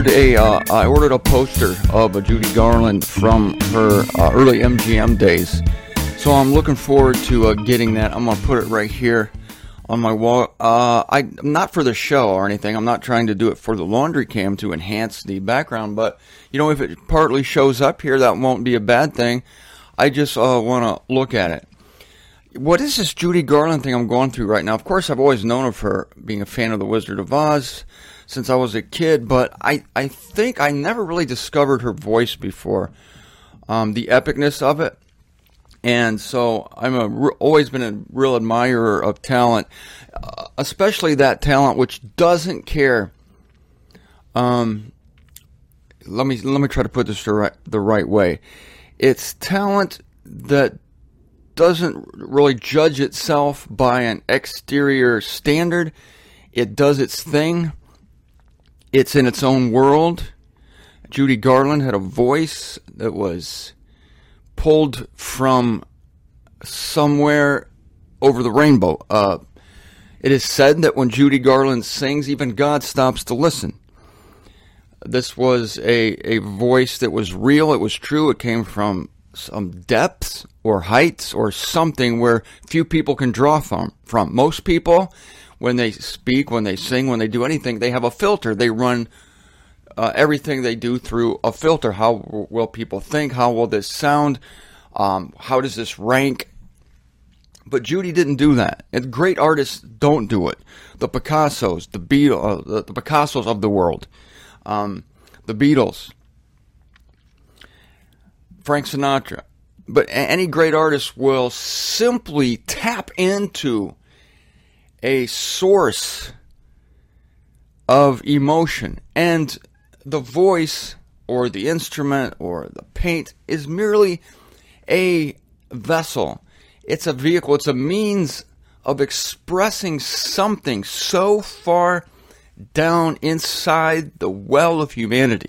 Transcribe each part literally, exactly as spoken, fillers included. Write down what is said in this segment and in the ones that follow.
ordered a uh, I ordered a poster of a Judy Garland from her uh, early M G M days. So I'm looking forward to uh, getting that. I'm gonna put it right here on my wall. Uh, I not for the show or anything. I'm not trying to do it for the laundry cam to enhance the background. But you know, if it partly shows up here, that won't be a bad thing. I just uh, want to look at it. What is this Judy Garland thing I'm going through right now? Of course, I've always known of her, being a fan of The Wizard of Oz since I was a kid, but I, I think I never really discovered her voice before, um, the epicness of it. And so I'm a, re- always been a real admirer of talent, uh, especially that talent which doesn't care. Um, let me let me try to put this the right, the right way. It's talent that doesn't really judge itself by an exterior standard. It does its thing. It's in its own world. Judy Garland had a voice that was pulled from somewhere over the rainbow. Uh, it is said that when Judy Garland sings, even God stops to listen. This was a, a voice that was real. It was true. It came from some depths or heights or something where few people can draw from. From most people, when they speak, when they sing, when they do anything, they have a filter. They run uh, everything they do through a filter. How will people think? How will this sound? Um, how does this rank? But Judy didn't do that. And great artists don't do it. The Picassos, the Beatles, uh, the, the Picassos of the world, um, the Beatles, Frank Sinatra. But any great artist will simply tap into a source of emotion. And the voice or the instrument or the paint is merely a vessel. It's a vehicle. It's a means of expressing something so far down inside the well of humanity.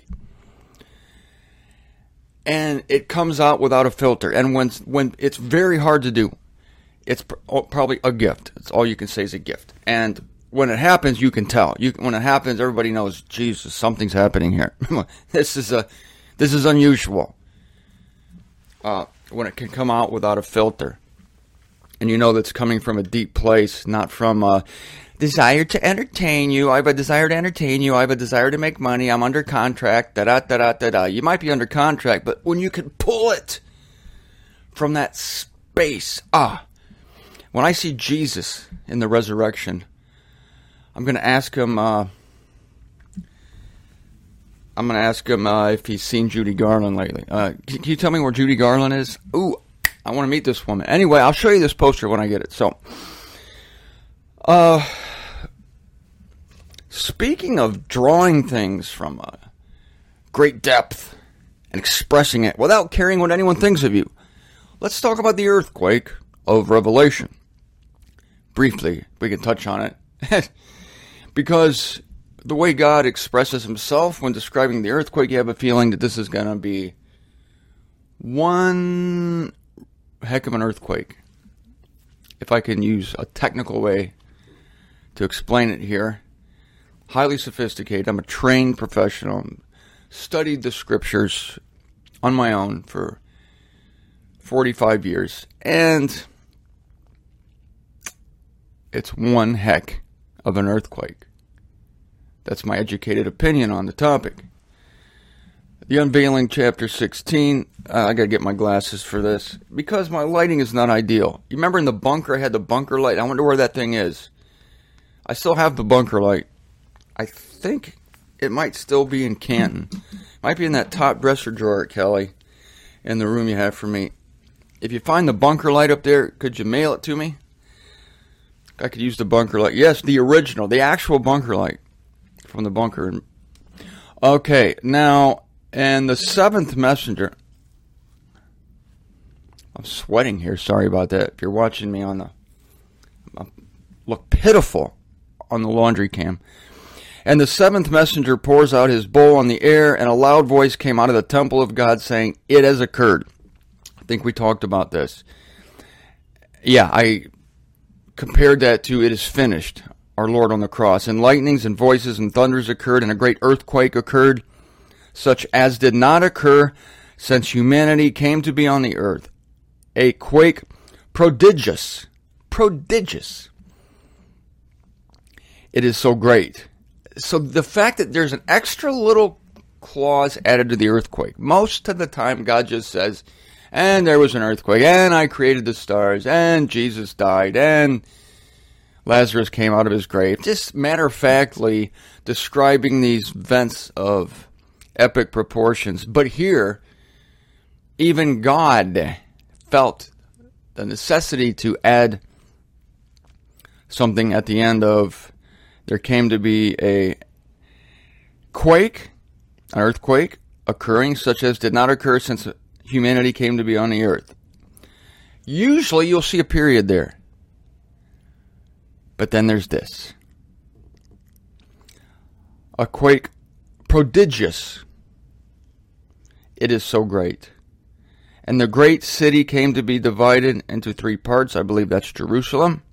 And it comes out without a filter. And when when it's very hard to do, it's pr- probably a gift. It's all you can say is a gift. And when it happens, you can tell. You, when it happens, everybody knows, Jesus, something's happening here. this is a this is unusual. Uh, when it can come out without a filter, and you know that's coming from a deep place, not from a desire to entertain you. I have a desire to entertain you. I have a desire to make money. I'm under contract. Da da da da da da. You might be under contract, but when you can pull it from that space, ah, when I see Jesus in the resurrection, I'm going to ask him. Uh, I'm going to ask him uh, if he's seen Judy Garland lately. Uh, can, can you tell me where Judy Garland is? Ooh, I want to meet this woman. Anyway, I'll show you this poster when I get it. So, uh, speaking of drawing things from uh, great depth and expressing it without caring what anyone thinks of you, let's talk about the earthquake of Revelation. Briefly, we can touch on it. Because the way God expresses himself when describing the earthquake, you have a feeling that this is going to be one heck of an earthquake. If I can use a technical way to explain it here. Highly sophisticated. I'm a trained professional. Studied the scriptures on my own for forty-five years. And it's one heck of an earthquake. That's my educated opinion on the topic. The Unveiling, chapter sixteen. Uh, I gotta get my glasses for this because my lighting is not ideal. You remember in the bunker, I had the bunker light. I wonder where that thing is. I still have the bunker light. I think it might still be in Canton. Might be in that top dresser drawer, Kelly, in the room you have for me. If you find the bunker light up there, could you mail it to me? I could use the bunker light. Yes, the original, the actual bunker light from the bunker. Okay, now, and the seventh messenger. I'm sweating here. Sorry about that. If you're watching me on the, I look pitiful on the laundry cam. And the seventh messenger pours out his bowl on the air, and a loud voice came out of the temple of God saying, "It has occurred." I think we talked about this. Yeah, I compared that to "it is finished." our Lord on the cross. And lightnings and voices and thunders occurred, and a great earthquake occurred, such as did not occur since humanity came to be on the earth. A quake prodigious, prodigious. It is so great. So the fact that there's an extra little clause added to the earthquake. Most of the time God just says, and there was an earthquake, and I created the stars, and Jesus died, and Lazarus came out of his grave. Just matter-of-factly describing these events of epic proportions. But here, even God felt the necessity to add something at the end of, there came to be a quake, an earthquake occurring, such as did not occur since humanity came to be on the earth. Usually you'll see a period there. But then there's this. A quake prodigious. It is so great. And the great city came to be divided into three parts. I believe that's Jerusalem.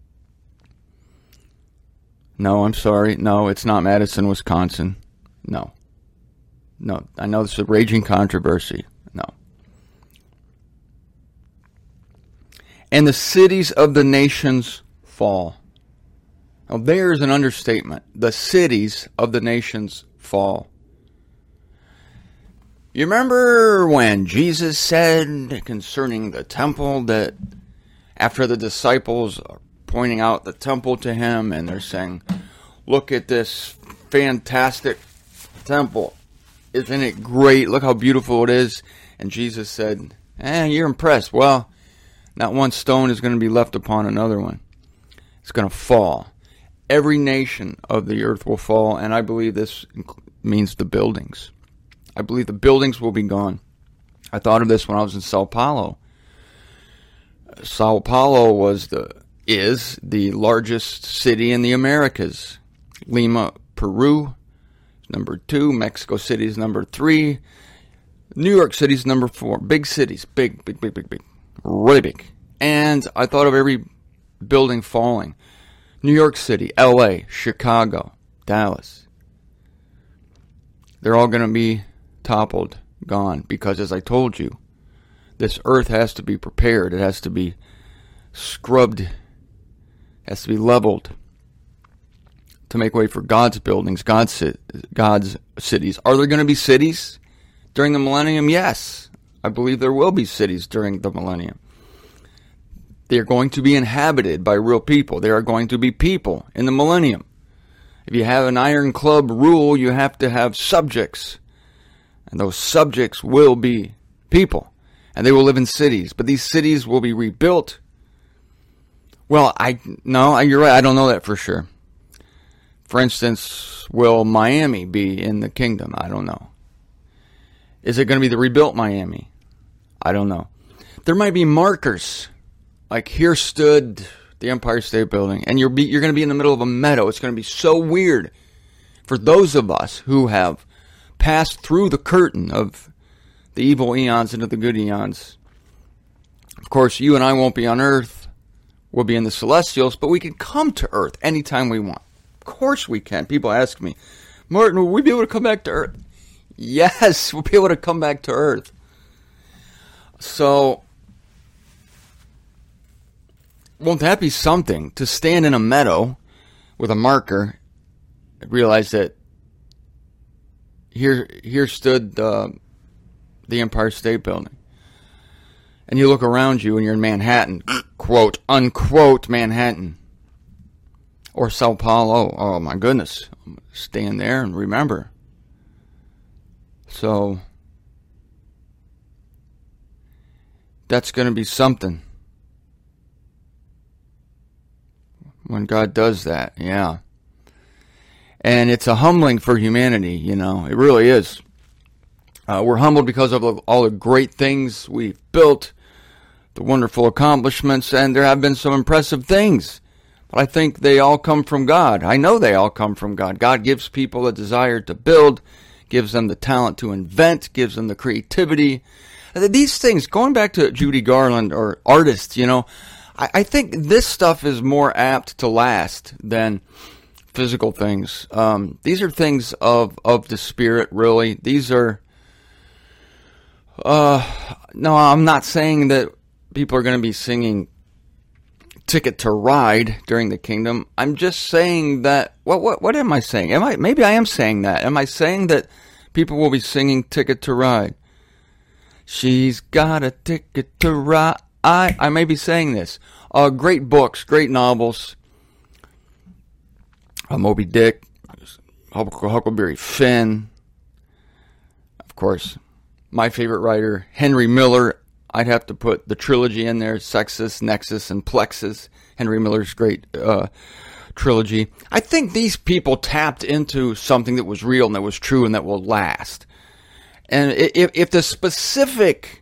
No, I'm sorry. No, it's not Madison, Wisconsin. No. No, I know this is a raging controversy. No. And the cities of the nations fall. Now, there's an understatement. The cities of the nations fall. You remember when Jesus said concerning the temple that after the disciples are pointing out the temple to him and they're saying, look at this fantastic temple. Isn't it great? Look how beautiful it is. And Jesus said, eh, you're impressed. Well, not one stone is going to be left upon another one. It's going to fall. Every nation of the earth will fall, and I believe this means the buildings. I believe the buildings will be gone. I thought of this when I was in Sao Paulo. Sao Paulo was the is the largest city in the Americas. Lima, Peru, number two. Mexico City is number three. New York City is number four. Big cities. Big, big, big, big, big. Really big. And I thought of every building falling. New York City, L A, Chicago, Dallas. They're all going to be toppled, gone. Because as I told you, this earth has to be prepared. It has to be scrubbed. It has to be leveled to make way for God's buildings, God's, God's cities. Are there going to be cities during the millennium? Yes. I believe there will be cities during the millennium. They are going to be inhabited by real people. There are going to be people in the millennium. If you have an iron club rule, you have to have subjects. And those subjects will be people. And they will live in cities. But these cities will be rebuilt. Well, I no, you're right. I don't know that for sure. For instance, will Miami be in the kingdom? I don't know. Is it going to be the rebuilt Miami? I don't know. There might be markers. Like here stood the Empire State Building, and you're be, you're going to be in the middle of a meadow. It's going to be so weird for those of us who have passed through the curtain of the evil eons into the good eons. Of course, you and I won't be on Earth. We'll be in the celestials, but we can come to Earth anytime we want. Of course we can. People ask me, Martin, will we be able to come back to Earth? Yes, we'll be able to come back to Earth. So, won't that be something to stand in a meadow with a marker and realize that here here stood uh, the Empire State Building. And you look around you and you're in Manhattan, quote, unquote, Manhattan. Or Sao Paulo. Oh, my goodness. Stand there and remember. So, that's going to be something. When God does that, yeah. And it's a humbling for humanity, you know. It really is. Uh, we're humbled because of all the great things we've built, the wonderful accomplishments, and there have been some impressive things. But I think they all come from God. I know they all come from God. God gives people a desire to build, gives them the talent to invent, gives them the creativity. These things, going back to Judy Garland or artists, you know, I, I think this stuff is more apt to last than physical things. Um, these are things of, of the spirit, really. These are, uh, no, I'm not saying that people are going to be singing Ticket to Ride during the kingdom. I'm just saying that, what, what, what am I saying? Am I, maybe I am saying that. Am I saying that people will be singing Ticket to Ride? She's got a ticket to ride. I, I may be saying this. Uh, great books, great novels. Uh, Moby Dick, Huckleberry Finn. Of course, my favorite writer, Henry Miller. I'd have to put the trilogy in there, Sextus, Nexus, and Plexus. Henry Miller's great uh, trilogy. I think these people tapped into something that was real and that was true and that will last. And if, if the specific...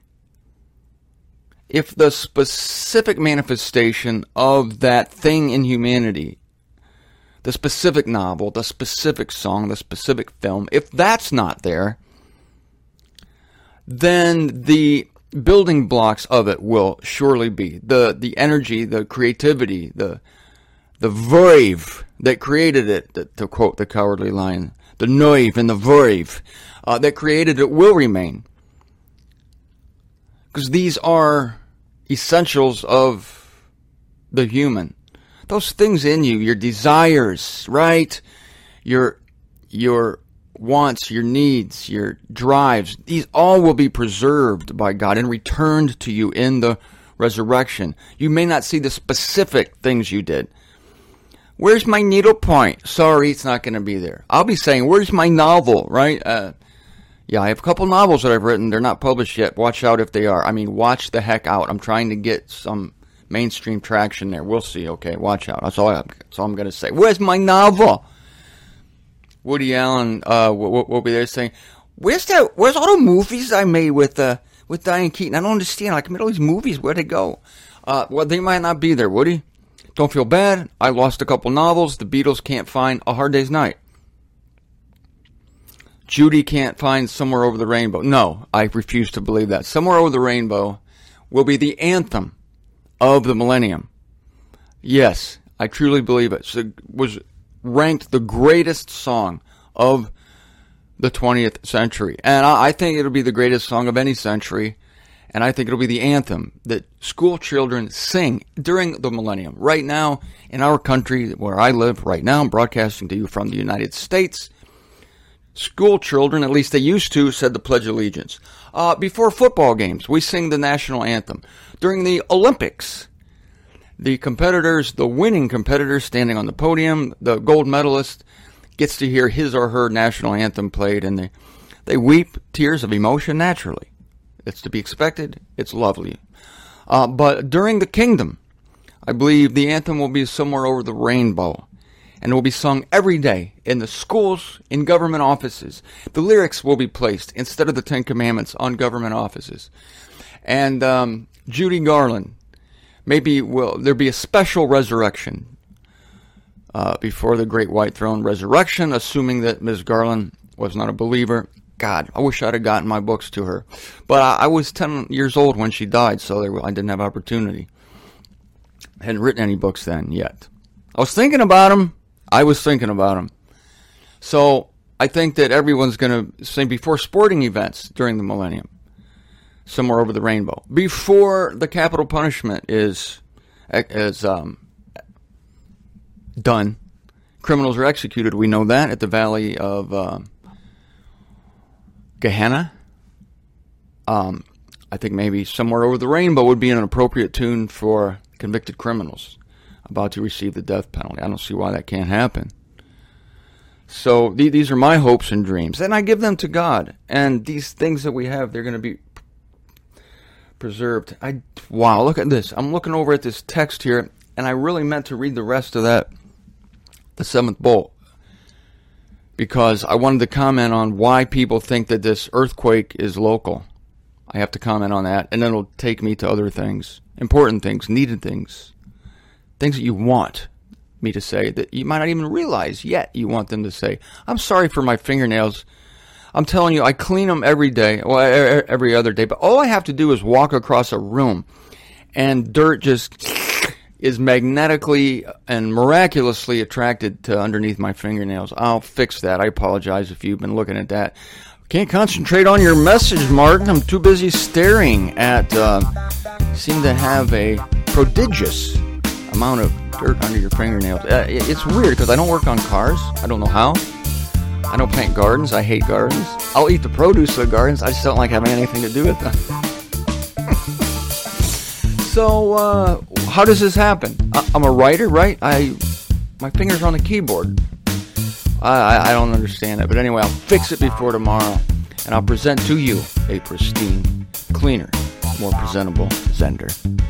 If the specific manifestation of that thing in humanity, the specific novel, the specific song, the specific film, if that's not there, then the building blocks of it will surely be. The the energy, the creativity, the the verve that created it, to, to quote the Cowardly Lion, the nerve and the verve uh, that created it will remain. Because these are essentials of the human. Those things in you, your desires, right? Your your wants, your needs, your drives, these all will be preserved by God and returned to you in the resurrection. You may not see the specific things you did. Where's my needlepoint? Sorry, it's not going to be there. I'll be saying, where's my novel, right? Uh, Yeah, I have a couple novels that I've written. They're not published yet. Watch out if they are. I mean, watch the heck out. I'm trying to get some mainstream traction there. We'll see. Okay, watch out. That's all, I, that's all I'm going to say. Where's my novel? Woody Allen uh, will, will be there saying, "Where's that? Where's all the movies I made with uh, with Diane Keaton? I don't understand. Like, I made all these movies. Where'd they go? Uh, well, they might not be there, Woody. Don't feel bad. I lost a couple novels. The Beatles can't find A Hard Day's Night. Judy can't find Somewhere Over the Rainbow. No, I refuse to believe that. Somewhere Over the Rainbow will be the anthem of the millennium. Yes, I truly believe it. So it was ranked the greatest song of the twentieth century. And I, I think it'll be the greatest song of any century. And I think it'll be the anthem that school children sing during the millennium. Right now, in our country, where I live right now, I'm broadcasting to you from the United States. School children, at least they used to, said the Pledge of Allegiance. Uh, before football games, we sing the national anthem. During the Olympics, the competitors, the winning competitors standing on the podium, the gold medalist gets to hear his or her national anthem played, and they, they weep tears of emotion naturally. It's to be expected. It's lovely. Uh, but during the kingdom, I believe the anthem will be Somewhere Over the Rainbow. And it will be sung every day in the schools, in government offices. The lyrics will be placed instead of the Ten Commandments on government offices. And um, Judy Garland, maybe will there be a special resurrection uh, before the Great White Throne resurrection, assuming that Miz Garland was not a believer. God, I wish I'd have gotten my books to her. But I, I was ten years old when she died, so there, I didn't have opportunity. I hadn't written any books then yet. I was thinking about them. I was thinking about them. So I think that everyone's going to sing before sporting events during the millennium. Somewhere Over the Rainbow. Before the capital punishment is, is um, done. Criminals are executed. We know that at the Valley of uh, Gehenna. Um, I think maybe Somewhere Over the Rainbow would be an appropriate tune for convicted criminals about to receive the death penalty. I don't see why that can't happen. So th- these are my hopes and dreams, and I give them to God. And these things that we have, they're going to be preserved. I wow, look at this. I'm looking over at this text here, and I really meant to read the rest of that, the seventh bowl, because I wanted to comment on why people think that this earthquake is local. I have to comment on that, and then it'll take me to other things, important things, needed things. Things that you want me to say that you might not even realize yet you want them to say. I'm sorry for my fingernails. I'm telling you, I clean them every day, well, every other day. But all I have to do is walk across a room, and dirt just is magnetically and miraculously attracted to underneath my fingernails. I'll fix that. I apologize if you've been looking at that. Can't concentrate on your message, Martin. I'm too busy staring at, uh, seem to have a prodigious amount of dirt under your fingernails. Uh, it's weird because I don't work on cars. I don't know how. I don't plant gardens. I hate gardens. I'll eat the produce of the gardens. I just don't like having anything to do with them. So, uh, how does this happen? I- I'm a writer, right? I, my fingers are on the keyboard. I, I don't understand it, but anyway, I'll fix it before tomorrow, and I'll present to you a pristine, cleaner, more presentable Zender.